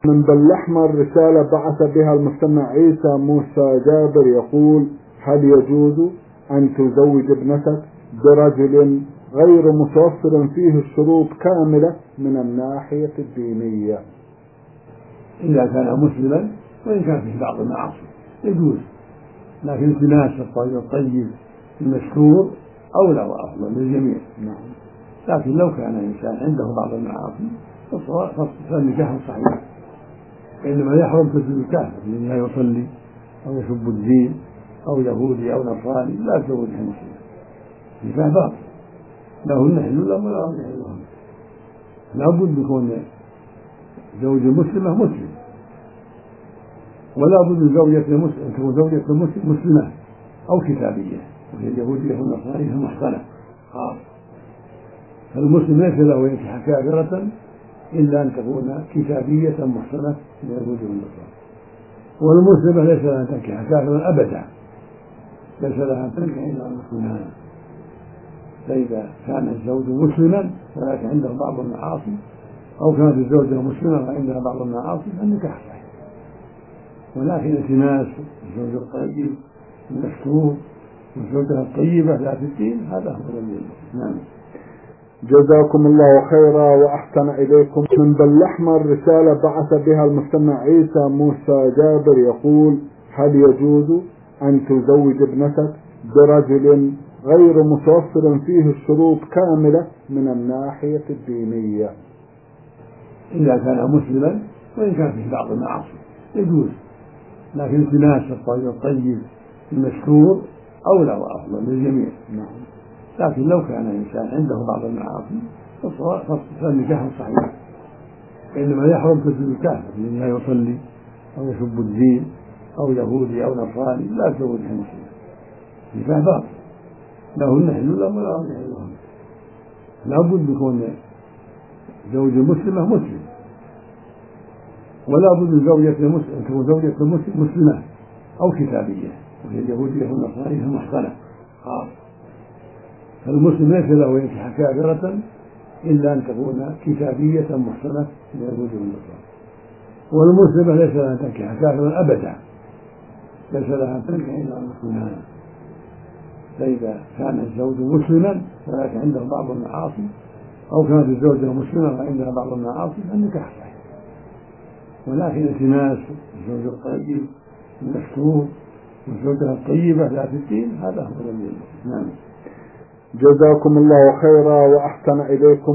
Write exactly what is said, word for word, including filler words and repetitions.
من بل الأحمر رسالة بعث بها المستمع عيسى موسى جابر يقول: هل يجوز أن تزوج ابنتك برجل غير متوفر فيه الشروط كاملة من الناحية الدينية؟ إذا كان مسلما وإن كان فيه بعض المعاصي يجوز، لكن التماس الطريق الطيب المشكور أولى وأفضل للجميع. نعم. لكن لو كان الإنسان عنده بعض المعاصي فالنكاح صحيح، إنما يحرم تزوج الكافر من لا يصلي أو يسب الدين أو يهودي أو نصراني، لا تزوجها مسلم، نكاح باطل، لهن حل لهم ولا هم يحل لهم. لا بد يكون زوج مسلمة مسلم، ولا بد زوجة مسلم تكون زوجة مسلم مسلمة أو كتابية، وهي اليهودية والنصرانية المحصنة خاص. فالمسلم ليس له ينكح كافرة إلا أن تكون كتابية محصنة من اليهود والنصارى، والمسلمة ليس لها أن تنكح كافرا أبدا، ليس لها أن تنكح إلا مسلما. فإذا كان الزوج مسلما ولكن عنده بعض المعاصي، أو كانت الزوجة مسلمة وعندها بعض المعاصي، فالنكاح صحيح، ولكن التماس الزوج الطيب المشكور والزوجة الطيبة ذات الدين هذا هو الذي. نعم. جزاكم الله خيرا وأحسن إليكم. من بل الأحمر رسالة بعث بها المستمع عيسى موسى جابر يقول: هل يجوز أن تزوج ابنتك برجل غير متوفر فيه الشروط كاملة من الناحية الدينية؟ إذا كان مسلما وإن كان فيه بعض المعاصي يجوز، لكن التماس الطريق الطيب المشكور أولى وأفضل للجميع. نعم. لكن لو كان الإنسان عنده بعض المعاصي فالنكاح صحيح، إنما يحرم تزوج الكافر من لا يصلي أو يسب الدين أو يهودي أو نصراني، لا تزوجها مسلم، نكاح باطل، لهن حل لهم ولا هم يحل لهم. لا بد يكون زوج مسلمة مسلم، ولا بد زوجة مسلم تكون زوجة مسلم مسلمة أو كتابية، وهي اليهودية والنصرانية المحصنة خاص. فالمسلم ليس له ينكح كافرة إلا أن تكون كتابية محصنة من اليهود والنصارى، والمسلمة ليس لها أن تنكح كافرا أبدا، ليس لها أن تنكح إلا مسلما. فإذا كان الزوج مسلما ولكن عنده بعض المعاصي، أو كانت الزوجة مسلمة وعندها بعض المعاصي، فالنكاح صحيح، ولكن التماس الزوج الطيب المشكور والزوجة الطيبة ذات الدين هذا هو الذي. نعم. جزاكم الله خيرا وأحسن إليكم.